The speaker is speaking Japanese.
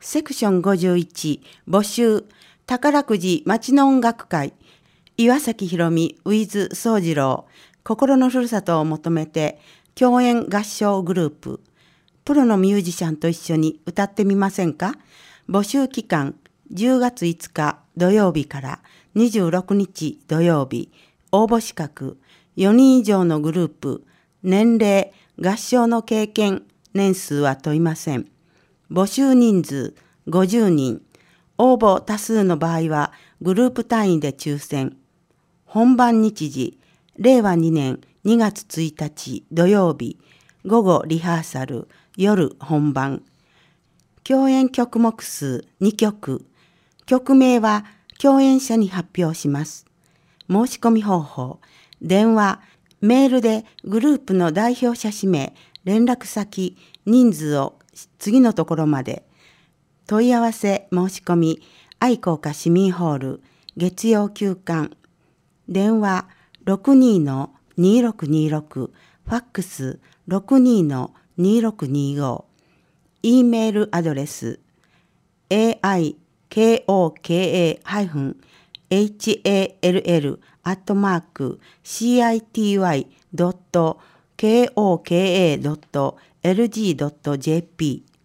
セクション51募集宝くじ町の音楽会岩崎宏美 with 宗次郎心のふるさとを求めて共演合唱グループプロのミュージシャンと一緒に歌ってみませんか。募集期間10月5日土曜日から26日土曜日。応募資格4人以上のグループ。年齢合唱の経験年数は問いません。募集人数50人。応募多数の場合はグループ単位で抽選。本番日時令和2年2月1日土曜日。午後リハーサル、夜本番。共演曲目数2曲。曲名は共演者に発表します。申し込み方法。電話、メールでグループの代表者氏名、連絡先、人数を次のところまで。問い合わせ申し込み、愛好家市民ホール、月曜休館。電話62-2626、ファックス62-2625。E メールアドレス aikoka-hall@city.koka.lg.jp